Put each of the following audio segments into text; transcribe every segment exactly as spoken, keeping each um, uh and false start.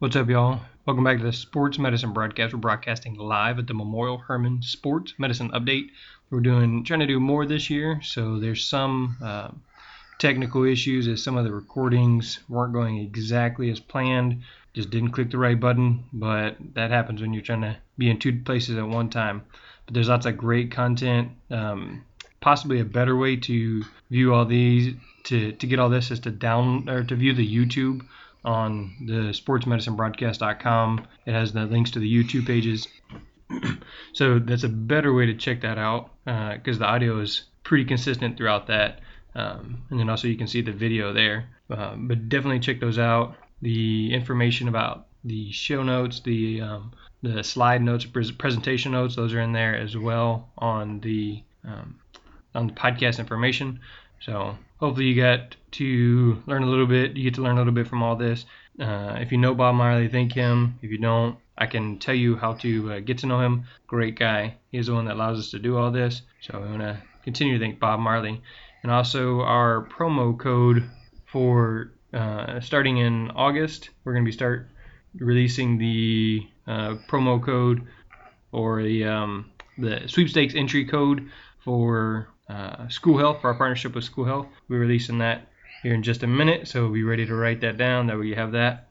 What's up, y'all? Welcome back to the Sports Medicine Broadcast. We're broadcasting live at the Memorial Hermann Sports Medicine Update. We're doing trying to do more this year, so there's some uh, technical issues as some of the recordings weren't going exactly as planned. Just didn't click the right button, but that happens when you're trying to be in two places at one time. But there's lots of great content. Um, possibly a better way to view all these, to, to get all this is to down or to view the YouTube on the sports medicine broadcast dot com. It has the links to the YouTube pages. So that's a better way to check that out because uh, the audio is pretty consistent throughout that. Um, and then also you can see the video there. Uh, but definitely check those out. The information about the show notes, the um, the slide notes, presentation notes, those are in there as well on the um, on the podcast information. So hopefully you got to learn a little bit. You get to learn a little bit from all this. Uh, if you know Bob Marley, thank him. If you don't, I can tell you how to uh, get to know him. Great guy. He's the one that allows us to do all this. So I want to continue to thank Bob Marley. And also our promo code for uh, starting in August, we're going to be start releasing the uh, promo code or the um, the sweepstakes entry code for uh, School Health, for our partnership with School Health. We're releasing that here in just a minute, so be ready to write that down. That way you have that.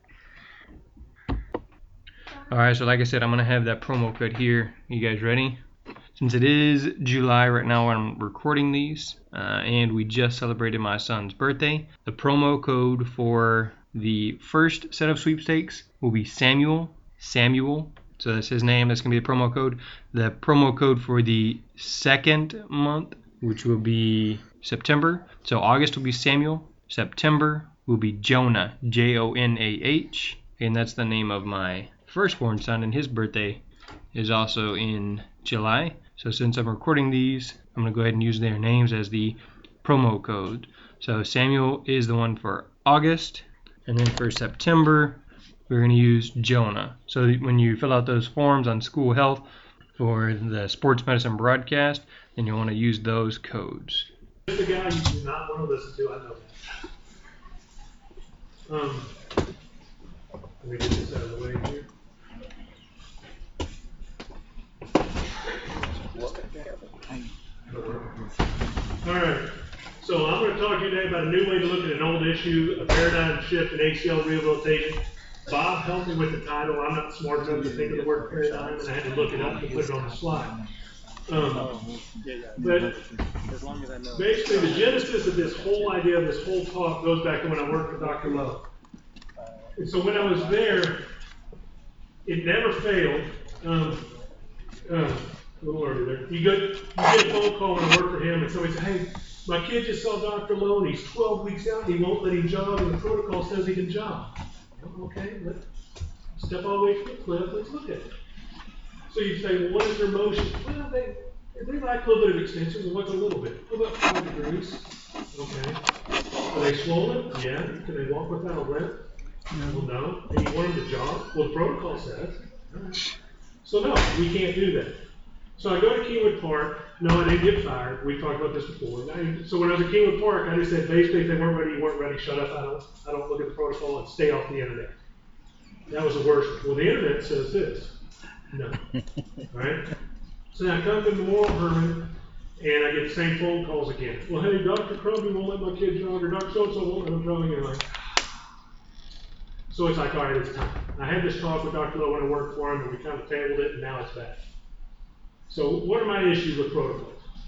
Alright, so like I said, I'm going to have that promo code here. You guys ready? Since it is July right now when I'm recording these, uh, and we just celebrated my son's birthday, the promo code for the first set of sweepstakes will be Samuel, Samuel. So that's his name. That's going to be the promo code. The promo code for the second month, which will be September. So August will be Samuel. September will be Jonah, J O N A H. And that's the name of my firstborn son, and his birthday is also in July. So since I'm recording these, I'm going to go ahead and use their names as the promo code. So Samuel is the one for August. And then for September, we're going to use Jonah. So when you fill out those forms on School Health for the Sports Medicine Broadcast, then you'll want to use those codes. There's a guy you do not want to listen to, I know that. Um, let me get this out of the way here. Alright, so I'm going to talk to you today about a new way to look at an old issue, a paradigm shift in A C L rehabilitation. Bob helped me with the title. I'm not smart enough to think of the word paradigm, and I had to look it up to put it on the slide. Um, but basically, the genesis of this whole idea of this whole talk goes back to when I worked with Doctor Lowe. And so when I was there, it never failed. Um, uh, a little early there. You get, you get a phone call when I work for him, and somebody said, "Hey, my kid just saw Doctor Lowe, and he's twelve weeks out, and he won't let him jog, and the protocol says he can jog." Okay, let's step all the way to the cliff. Let's look at it. So you say, well, what is their motion? Well, they they like a little bit of extension. Well, what's a little bit? About five degrees. Okay. Are they swollen? Yeah. Can they walk without a limp? No. Well, no. And you want them to jog? Well, the protocol says. So no, we can't do that. So I go to Kingwood Park. No, I didn't get fired. We talked about this before. I, so when I was at Kingwood Park, I just said, basically, if they weren't ready, you weren't ready. Shut up. I don't. I don't look at the protocol and stay off the internet. That was the worst. Well, the internet says this. No. All right? So now I come to Memorial Hermann, and I get the same phone calls again. Well, hey, Doctor Crumby won't let my kid jog, or Doctor So-and-so won't let him jog. And I'm like, so it's like, all right, it's time. I had this talk with Doctor Lowe when I worked for him, and we kind of tabled it, and now it's back. So what are my issues with protocols?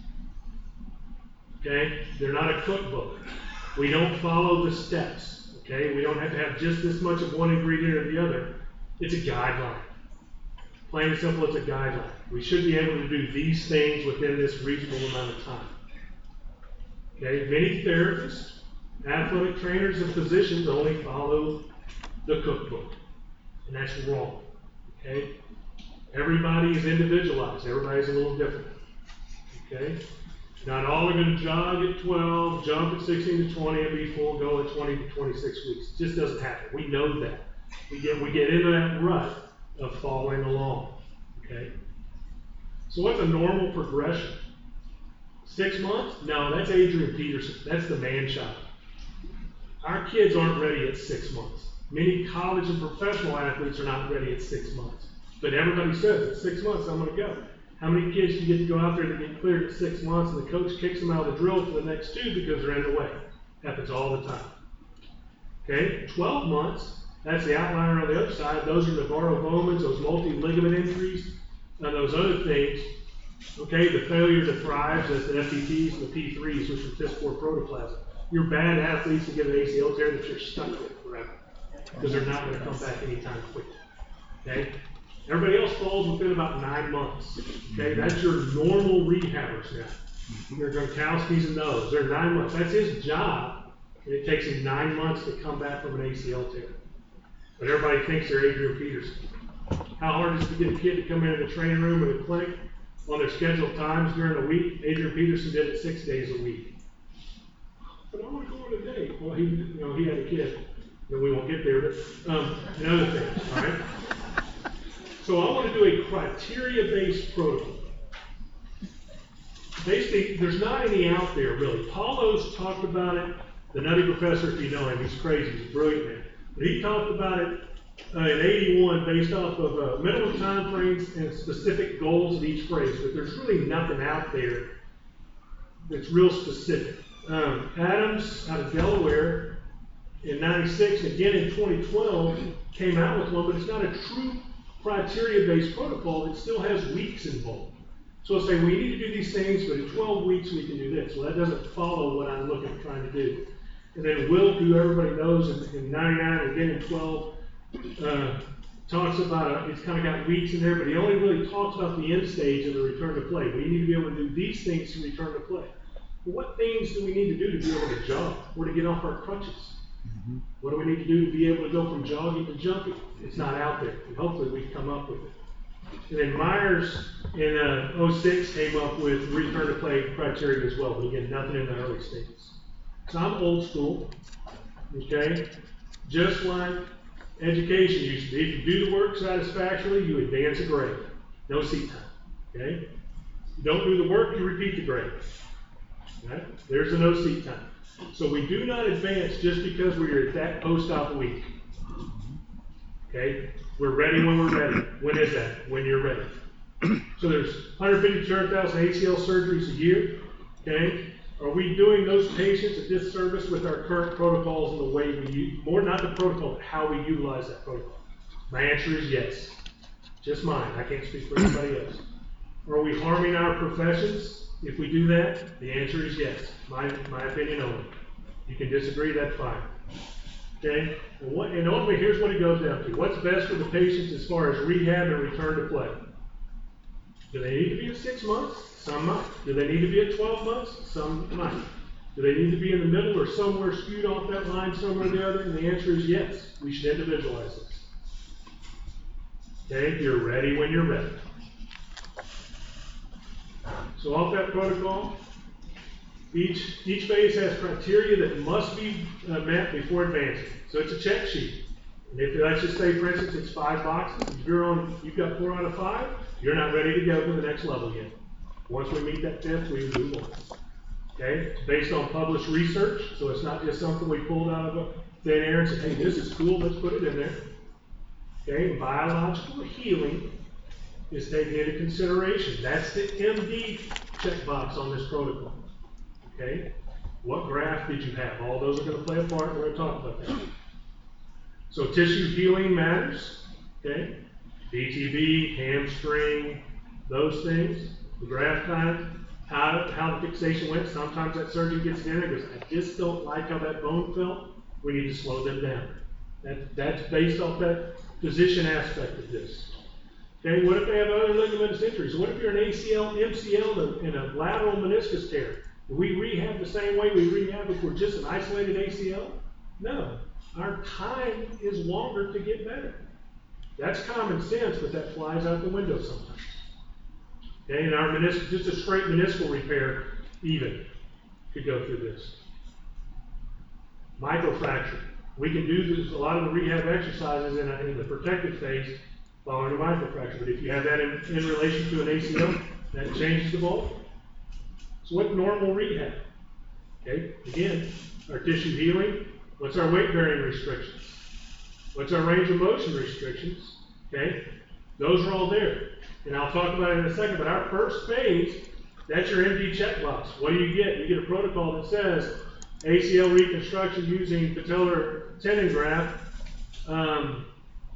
Okay? They're not a cookbook. We don't follow the steps. Okay? We don't have to have just this much of one ingredient or the other. It's a guideline. Plain and simple, it's a guideline. We should be able to do these things within this reasonable amount of time. Okay? Many therapists, athletic trainers, and physicians only follow the cookbook. And that's wrong. Okay? Everybody is individualized. Everybody's a little different. Okay? Not all are going to jog at twelve, jump at sixteen to twenty, and be full go at twenty to twenty-six weeks. It just doesn't happen. We know that. We get we get into that rut of following along. Okay? So what's a normal progression? Six months? No, that's Adrian Peterson. That's the man child. Our kids aren't ready at six months. Many college and professional athletes are not ready at six months. But everybody says, at six months, I'm going to go. How many kids do you get to go out there that get cleared at six months and the coach kicks them out of the drill for the next two because they're in the way? Happens all the time. Okay, twelve months, that's the outlier on the other side. Those are the Navarro Bowmans, those multi-ligament injuries, and those other things. Okay, the failure to thrive, that's the F T Ts and the P threes, which are piss poor protoplasm. You're bad athletes to get an A C L tear that you're stuck with forever because they're not going to come back anytime quick. Okay, everybody else falls within about nine months. Okay, that's your normal rehabbers now. Your Gronkowski's and those, they're nine months. That's his job. And it takes him nine months to come back from an A C L tear. But everybody thinks they're Adrian Peterson. How hard is it to get a kid to come into the training room or the clinic on their scheduled times during the week? Adrian Peterson did it six days a week. But I want to go on a date. Well, he, you know, he had a kid. And we won't get there, but um, and other things, all right? So I want to do a criteria-based protocol. Basically, there's not any out there, really. Paulo's talked about it. The Nutty Professor, if you know him, he's crazy. He's a brilliant man. But he talked about it uh, in eighty-one based off of uh, minimum time frames and specific goals of each phrase. But there's really nothing out there that's real specific. Um, Adams, out of Delaware, in ninety-six, and again in twenty twelve, came out with one, but it's not a true criteria-based protocol. It still has weeks involved. So I'll say, we need to do these things, but in twelve weeks we can do this. Well, that doesn't follow what I'm looking at trying to do. And then Wilk, who everybody knows, in, in ninety-nine and again in twelve, uh, talks about, a, it's kind of got weeks in there, but he only really talks about the end stage of the return to play. We need to be able to do these things to return to play. Well, what things do we need to do to be able to jog or to get off our crutches? Mm-hmm. What do we need to do to be able to go from jogging to jumping? It's not out there, and hopefully we can come up with it. And then Myers in uh, oh six came up with return to play criteria as well, but again, nothing in the early stages. So I'm old school, okay? Just like education used to be. If you do the work satisfactorily, you advance a grade. No seat time, okay? You don't do the work, you repeat the grade. Right? There's a no seat time. So we do not advance just because we're at that post-op week. Okay? We're ready when we're ready. When is that? When you're ready. So there's one hundred fifty to two hundred thousand A C L surgeries a year. Okay? Are we doing those patients a disservice with our current protocols and the way we use, more not the protocol, but how we utilize that protocol? My answer is yes. Just mine. I can't speak for anybody else. Are we harming our professions if we do that? The answer is yes. My, my opinion only. You can disagree, that's fine. Okay? And, what, and ultimately, here's what it goes down to. What's best for the patients as far as rehab and return to play? Do they need to be at six months? Some might. Do they need to be at twelve months? Some might. Do they need to be in the middle or somewhere skewed off that line somewhere or the other? And the answer is yes. We should individualize this. Okay? You're ready when you're ready. So off that protocol, each, each phase has criteria that must be uh, met before advancing. So it's a check sheet. And if let's just say, for instance, it's five boxes. If you're on, you've got four out of five, you're not ready to go to the next level yet. Once we meet that fifth, we move on. Okay? It's based on published research, so it's not just something we pulled out of thin air and said, hey, this is cool, let's put it in there. Okay? Biological healing is taken into consideration. That's the M D checkbox on this protocol. Okay? What graft did you have? All those are going to play a part. We're going to talk about that. So tissue healing matters. Okay? B T B, hamstring, those things. The graft time, how, how the fixation went. Sometimes that surgeon gets in there and goes, I just don't like how that bone felt. We need to slow them down. That, that's based off that physician aspect of this. Okay, what if they have other ligamentous injuries? What if you're an A C L, M C L, and a lateral meniscus tear? Do we rehab the same way we rehab if we're just an isolated A C L? No. Our time is longer to get better. That's common sense, but that flies out the window sometimes. Okay, and our meniscus, just a straight meniscal repair, even, could go through this. Microfracture. We can do this, a lot of the rehab exercises in, a, in the protective phase following a microfracture. But if you have that in, in relation to an A C L, that changes the ball. So what's normal rehab? Okay, again, our tissue healing. What's our weight bearing restrictions? What's our range of motion restrictions? Okay, those are all there. And I'll talk about it in a second, but our first phase, that's your M D checkbox. What do you get? You get a protocol that says A C L reconstruction using patellar tendon graft. Um,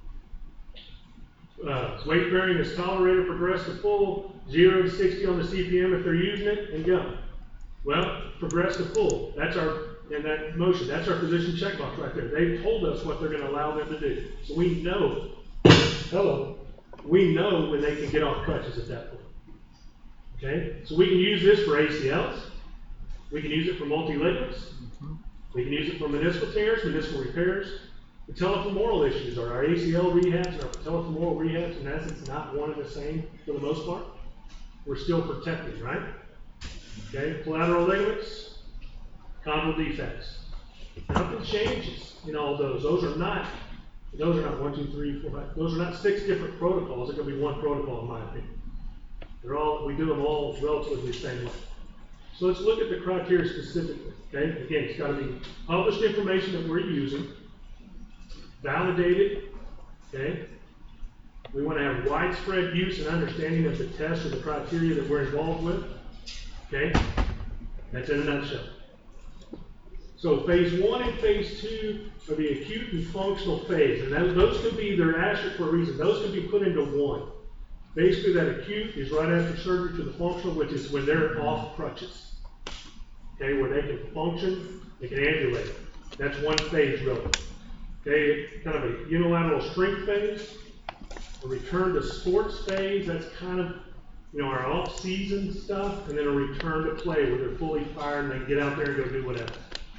uh, weight bearing is tolerated, progress to full, zero to sixty on the C P M if they're using it, and go. Well, progress to full. That's our, and that motion, that's our position checkbox right there. They've told us what they're going to allow them to do. So we know, hello, we know when they can get off crutches at that point. Okay? So we can use this for A C Ls. We can use it for multi-ligaments. We can use it for meniscal tears, meniscal repairs. The patellofemoral issues are our A C L rehabs and our patellofemoral rehabs, in essence, not one and the same for the most part. We're still protected, right? Okay, collateral ligaments, chondral defects. Nothing changes in all those. Those are not, those are not one, two, three, four, five. Those are not six different protocols. They're going to be one protocol, in my opinion. They're all, we do them all relatively the same way. So let's look at the criteria specifically. Okay, again, it's got to be published information that we're using, validated. Okay, we want to have widespread use and understanding of the test or the criteria that we're involved with. Okay, that's in a nutshell. So phase one and phase two are the acute and functional phase, and that, those could be, they're asterisk for a reason. Those could be put into one. Basically, that acute is right after surgery to the functional, which is when they're off crutches. Okay, where they can function, they can ambulate. That's one phase, really. Okay, kind of a unilateral strength phase, a return to sports phase. That's kind of, you know, our off-season stuff, and then a return to play where they're fully fired and they can get out there and go do whatever.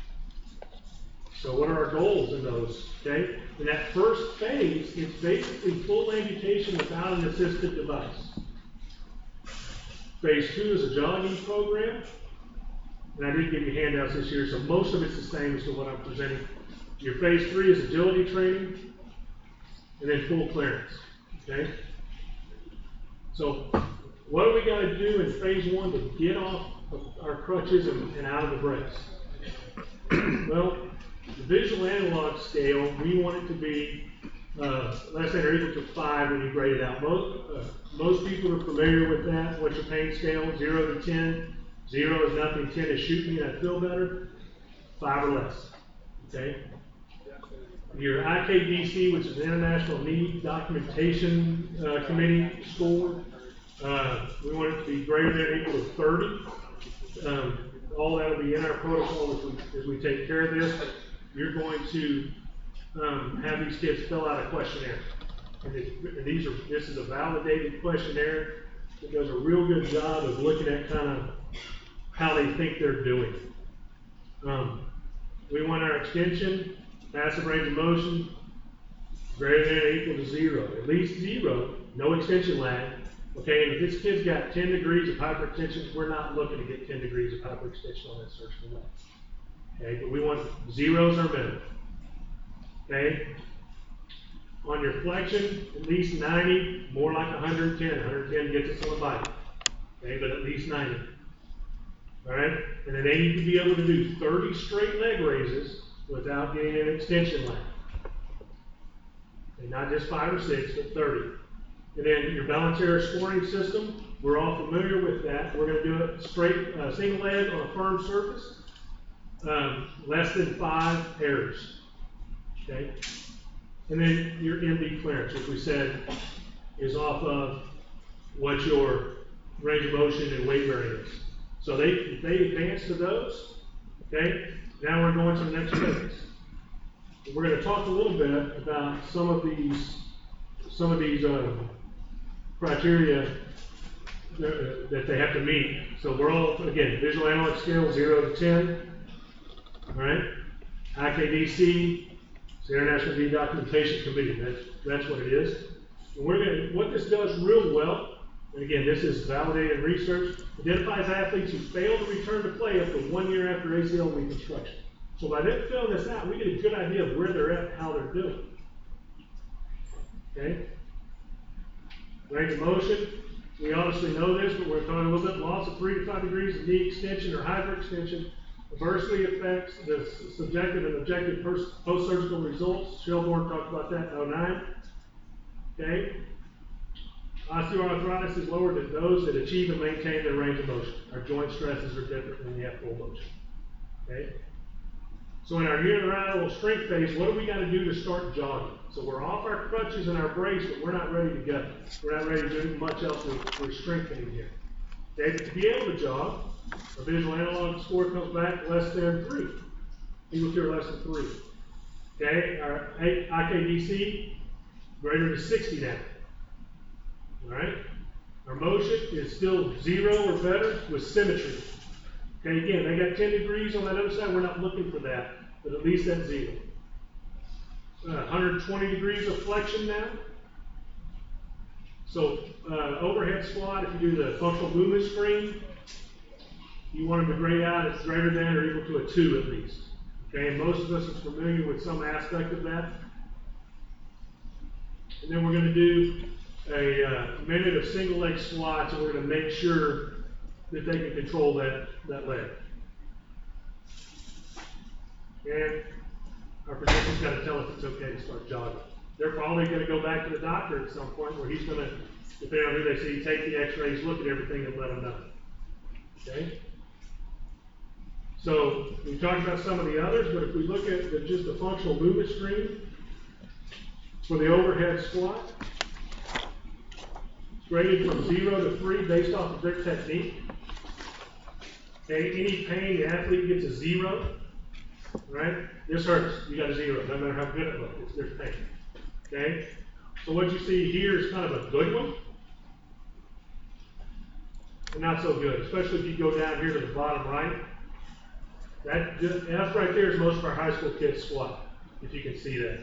So what are our goals in those? Okay, in that first phase, it's basically full amputation without an assisted device. Phase two is a jogging program, and I did give you handouts this year, so most of it's the same as to what I'm presenting. Your phase three is agility training, and then full clearance. Okay, so what do we got to do in phase one to get off of our crutches and, and out of the brace? Well, the visual analog scale, we want it to be uh, less than or equal to five when you grade it out. Most, uh, most people are familiar with that. What's your pain scale? Zero to ten. Zero is nothing. Ten is shoot me and I feel better. Five or less. Okay. Your I K D C, which is the International Knee Documentation uh, Committee score, uh, we want it to be greater than or equal to thirty. Um, all that will be in our protocol as we, as we take care of this. You're going to um, have these kids fill out a questionnaire. And, it, and these are, this is a validated questionnaire that does a real good job of looking at kind of how they think they're doing. Um, we want our extension, passive range of motion, greater than or equal to zero. At least zero, no extension lag. Okay, and if this kid's got ten degrees of hyperextension, we're not looking to get ten degrees of hyperextension on that surgical leg. Okay, but we want zeros or minimum. Okay, on your flexion, at least ninety, more like one hundred ten. one hundred ten gets us on the bike. Okay, but at least ninety. All right, and then they need to be able to do thirty straight leg raises without getting an extension lag. Okay, not just five or six, but thirty. And then your Balance scoring system, we're all familiar with that. We're going to do it straight, uh, single leg on a firm surface, um, less than five errors. Okay? And then your M D clearance, which we said is off of what your range of motion and weight bearing is. So they, if they advance to those, okay, now we're going to the next phase. We're going to talk a little bit about some of these, some of these uh, criteria that, that they have to meet. So we're all, again, visual analog scale, zero to ten. All right, I K D C, it's the International Knee Documentation Committee. That's that's what it is. And we're going to, what this does real well, and again, this is validated research, identifies athletes who fail to return to play up to one year after A C L reconstruction. So by them filling this out, we get a good idea of where they're at and how they're doing. Okay? Range of motion, we obviously know this, but we're talking a little bit. Loss of three to five degrees of knee extension or hyperextension adversely affects the subjective and objective post-surgical results. Shelbourne talked about that in oh nine. Okay. Osteoarthritis is lower than those that achieve and maintain their range of motion. Our joint stresses are different when we have full motion. Okay. So in our unilateral strength phase, what do we got to do to start jogging? So we're off our crutches and our brace, but we're not ready to go. We're not ready to do much else. We're, we're strengthening here. Okay, but to be able to jog, our visual analog score comes back less than three. Equal to or less than three. Okay, our I K D C greater than sixty now. All right, our motion is still zero or better with symmetry. Okay, again, they got ten degrees on that other side. We're not looking for that, but at least that's zero. Uh, one hundred twenty degrees of flexion now. So uh, overhead squat, if you do the functional movement screen, you want them to grade out it's greater than or equal to a two at least. Okay, and most of us are familiar with some aspect of that. And then we're going to do a uh, minute of single leg squats, and we're going to make sure that they can control that, that leg. And our physician's got to tell us it's okay to start jogging. They're probably going to go back to the doctor at some point where he's going to, depending on who they see, take the x-rays, look at everything, and let them know. Okay? So we talked about some of the others, but if we look at the, just the functional movement screen for the overhead squat, it's graded from zero to three based off of their technique. Okay, any pain, the athlete gets a zero. Right? This hurts. You got a zero. No matter how good it looks, it's there's pain. Okay? So what you see here is kind of a good one. And not so good, especially if you go down here to the bottom right. That just, F right there is most of our high school kids squat, if you can see that.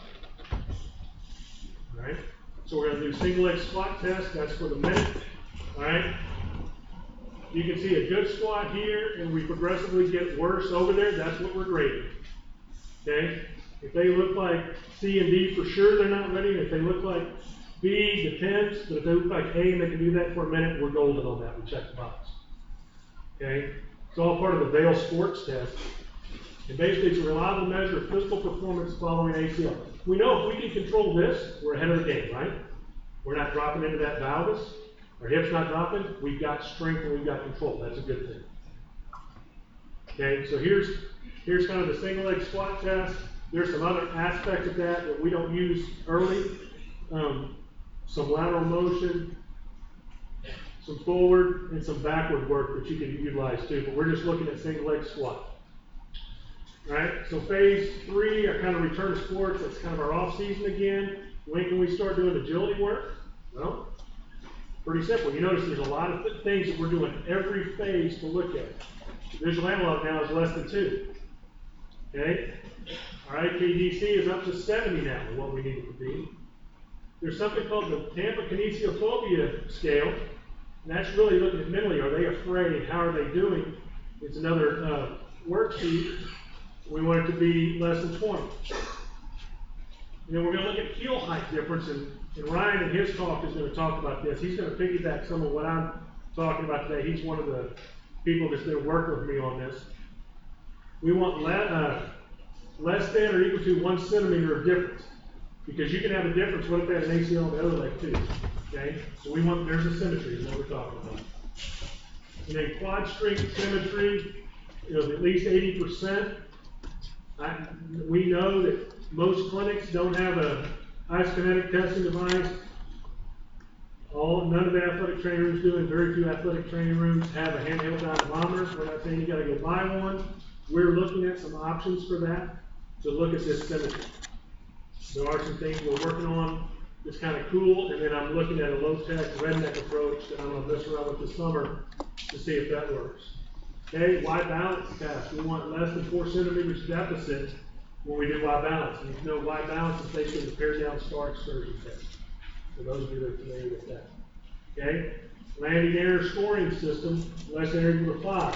All right? So we're going to do single leg squat test. That's for the minute. All right? You can see a good squat here, and we progressively get worse over there. That's what we're grading. Okay? If they look like C and D, for sure they're not ready. If they look like B, depends. But if they look like A and they can do that for a minute, we're golden on that. We check the box. Okay? It's all part of the Vail Sports test. And basically, it's a reliable measure of physical performance following A C L. We know if we can control this, we're ahead of the game, right? We're not dropping into that valgus. Our hips not dropping. We've got strength and we've got control. That's a good thing. Okay, so here's here's kind of the single leg squat test. There's some other aspects of that that we don't use early. Um, some lateral motion, some forward, and some backward work that you can utilize too. But we're just looking at single leg squat. All right, so phase three, our kind of return to sports. That's kind of our off season again. When can we start doing agility work? Well, pretty simple. You notice there's a lot of th things that we're doing every phase to look at. Visual analog now is less than two. Okay? Our I K D C is up to seventy now, what we need it to be. There's something called the Tampa Kinesiophobia scale, and that's really looking at mentally. Are they afraid? How are they doing? It's another uh, worksheet. We want it to be less than twenty. And then we're going to look at heel height difference, and, and Ryan in his talk is going to talk about this. He's going to piggyback some of what I'm talking about today. He's one of the people that's going to work with me on this. We want le uh, less than or equal to one centimeter of difference, because you can have a difference. What if they have an A C L on the other leg too? Okay, so we want there's a symmetry is what we're talking about. And then quad strength symmetry is at least eighty percent. I, we know that most clinics don't have a isokinetic testing device. All, none of the athletic training rooms do, and very few athletic training rooms have a handheld dynamometer. We're not saying you got to go buy one. We're looking at some options for that to look at this symmetry. There are some things we're working on that's kind of cool, and then I'm looking at a low-tech redneck approach that I'm going to mess around with this summer to see if that works. Okay, Y balance test. We want less than four centimeters deficit when we do Y balance. And you know Y balance is basically the pair down star excursion test. For those of you that are familiar with that. Okay, landing error scoring system, less than or equal to five.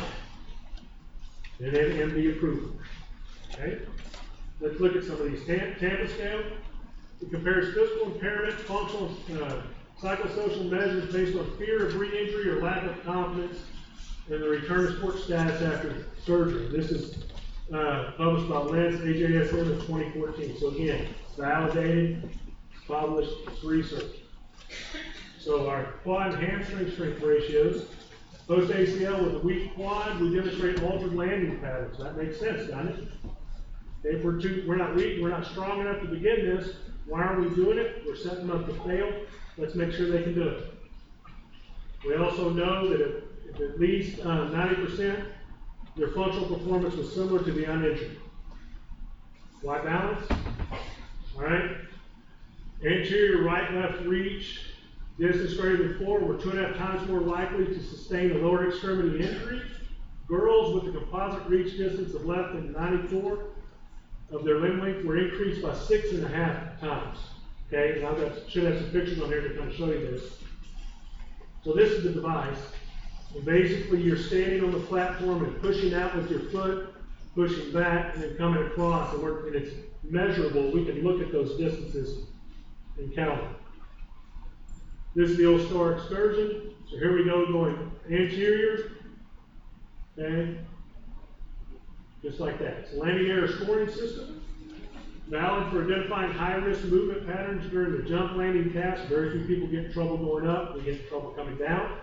And then M D approval. Okay, let's look at some of these. Tampa scale. It compares physical impairment, functional, uh, psychosocial measures based on fear of re-injury or lack of confidence and the return to sports status after surgery. This is uh, published by Lens A J S M in twenty fourteen. So again, it's validated, it's published, it's research. So our quad and hamstring strength ratios, post A C L with a weak quad, we demonstrate altered landing patterns. That makes sense, doesn't it? If we're too, we're not weak, we're not strong enough to begin this, why are we doing it? We're setting them up to fail. Let's make sure they can do it. We also know that if, if at least uh, ninety percent, their functional performance was similar to the uninjured. Why balance? All right. Anterior right-left reach, distance greater than four, were two and a half times more likely to sustain a lower extremity injury. Girls with a composite reach distance of less than ninety-four of their limb length were increased by six and a half times. Okay, and I've got, should have some pictures on here to kind of show you this. So this is the device. And basically, you're standing on the platform and pushing out with your foot, pushing back, and then coming across, and, we're, and it's measurable. We can look at those distances and count them. This is the old star excursion. So here we go, going anterior, okay, just like that. It's a landing error scoring system, valid for identifying high-risk movement patterns during the jump landing task. Very few people get in trouble going up, they get in trouble coming down.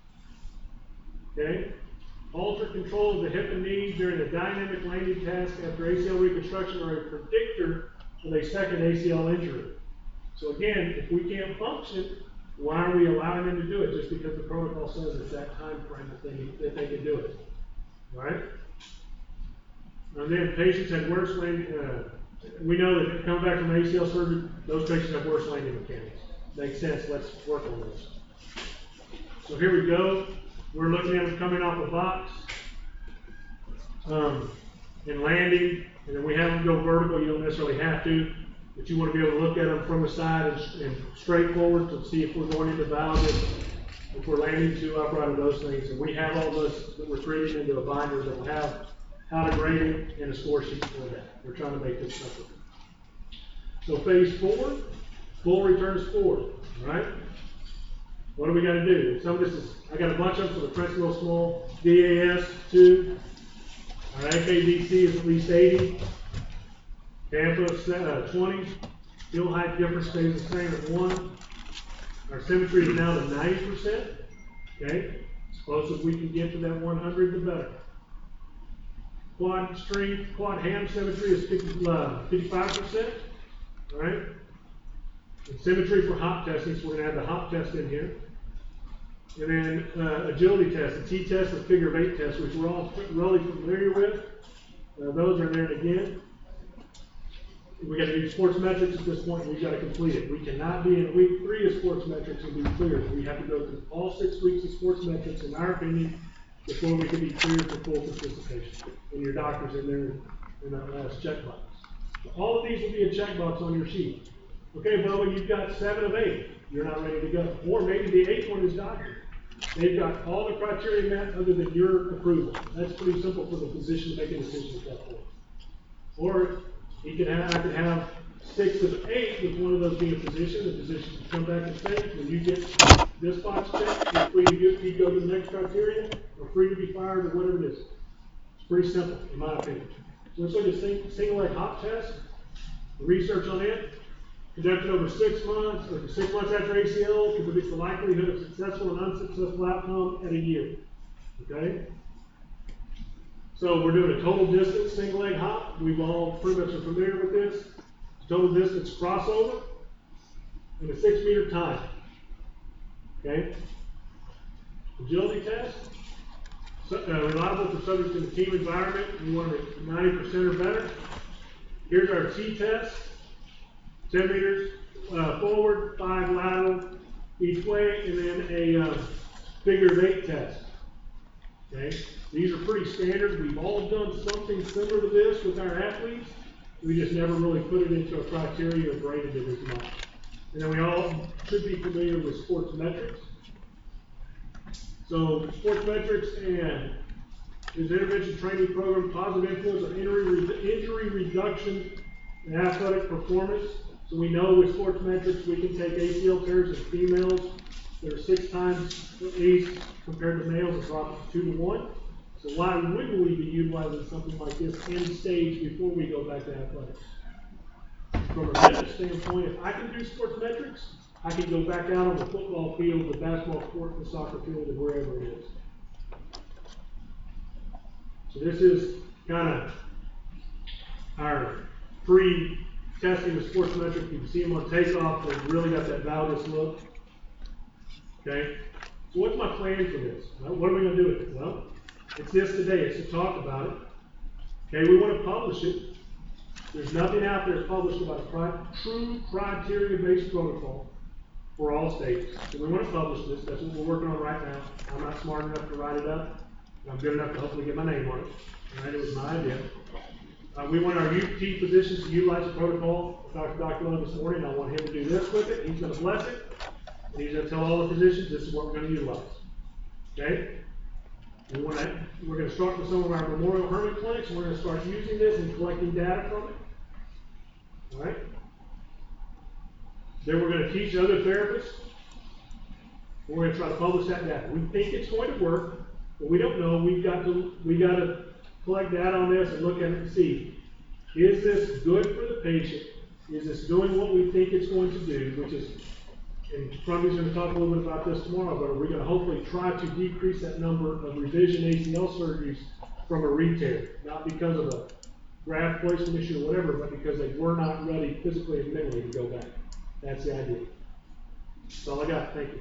Okay, alter control of the hip and knee during a dynamic landing task after A C L reconstruction are a predictor of a second A C L injury. So again, if we can't function, why are we allowing them to do it? Just because the protocol says it's that time frame that they, that they can do it. All right? And then patients had worse landing, uh, we know that coming back from A C L surgery, those patients have worse landing mechanics. Makes sense, let's work on this. So here we go. We're looking at them coming off a box um, and landing, and then we have them go vertical. You don't necessarily have to, but you want to be able to look at them from the side and, and straight forward to see if we're going into valve, if we're landing to upright or those things. And we have all those that we're creating into a binder that will have how to grade it and a score sheet for that. We're trying to make this simple. So phase four, full returns forward. All right. What do we got to do? Some of this is, I got a bunch of them, so the print's a little small. D A S two. Our A K D C is at least eighty. Tampa uh, twenty. Field height difference stays the same at one. Our symmetry is now to ninety percent. Okay? As close as we can get to that one hundred, the better. Quad strength, quad ham symmetry is fifty-five percent. All right? And symmetry for hop testing, so we're going to add the hop test in here. And then uh, agility test, the T test, the figure of eight test, which we're all really familiar with. Uh, those are there again. We got to do sports metrics at this point, and we've got to complete it. We cannot be in week three of sports metrics and be cleared. We have to go through all six weeks of sports metrics, in our opinion, before we can be cleared for full participation. And your doctor's in there in that last checkbox. So all of these will be a checkbox on your sheet. Okay, Bubba, you've got seven of eight. You're not ready to go. Or maybe the eighth one is doctor. They've got all the criteria met other than your approval. That's pretty simple for the physician to make a decision at that point. Or he could have, I could have six of eight with one of those being a physician. The physician can come back and say, when you get this box checked, you're free to go, you go to the next criteria, or free to be fired, or whatever it is. It's pretty simple, in my opinion. So it's like a single leg hop test. The research on it, conducted over six months, or six months after A C L, to predict the likelihood of successful and unsuccessful outcome at a year. Okay? So we're doing a total distance single leg hop. We've all pretty much are familiar with this. Total distance crossover and a six meter time. Okay? Agility test. So, uh, reliable for subjects in the team environment. We want it ninety percent or better. Here's our T test. ten meters uh, forward, five lateral each way, and then a uh, figure of eight test. Okay, these are pretty standard. We've all done something similar to this with our athletes. We just never really put it into a criteria or graded it as much. And then we all should be familiar with sports metrics. So sports metrics and is intervention training program positive influence on injury, injury reduction and athletic performance. So we know with sports metrics we can take A C L tears in females They're six times at least compared to males, it's dropped to two to one. So why wouldn't we be utilizing something like this in stage before we go back to athletics? From a fitness standpoint, if I can do sports metrics, I can go back out on the football field, the basketball court, the soccer field, or wherever it is. So this is kind of our free testing of sports metrics. You can see them on takeoff. They've really got that valgus look. Okay? So what's my plan for this? Well, what are we going to do with it? Well, it's this today. It's to talk about it. Okay, we want to publish it. There's nothing out there published about a pri true criteria-based protocol for all states. So we want to publish this. That's what we're working on right now. I'm not smart enough to write it up. I'm good enough to hopefully get my name on it. All right, it was my idea. Uh, we want our U T physicians to utilize the protocol. I talked to Doctor Lowe this morning. I want him to do this with it. He's going to bless it. And he's going to tell all the physicians this is what we're going to utilize. Okay? We want to, we're going to start with some of our Memorial Hermann clinics. And we're going to start using this and collecting data from it. All right? Then we're going to teach other therapists. We're going to try to publish that data. We think it's going to work, but we don't know. We've got to, we got to collect data on this and look at it and see, is this good for the patient? Is this doing what we think it's going to do, which is, and Crumbly's going to talk a little bit about this tomorrow, but we're going to hopefully try to decrease that number of revision A C L surgeries from a re-tear, not because of a graft placement issue or whatever, but because they were not ready physically and mentally to go back. That's the idea. That's all I got. Thank you.